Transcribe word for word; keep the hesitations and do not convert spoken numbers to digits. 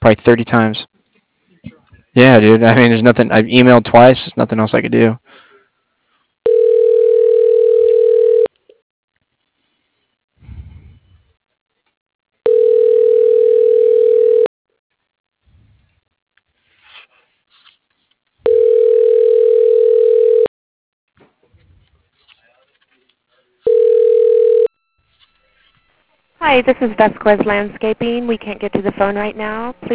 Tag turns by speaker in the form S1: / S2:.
S1: probably thirty times. Yeah, dude. I mean, there's nothing. I've emailed twice. There's nothing else I could do.
S2: Hi, this is Vasquez Landscaping. We can't get to the phone right now. Please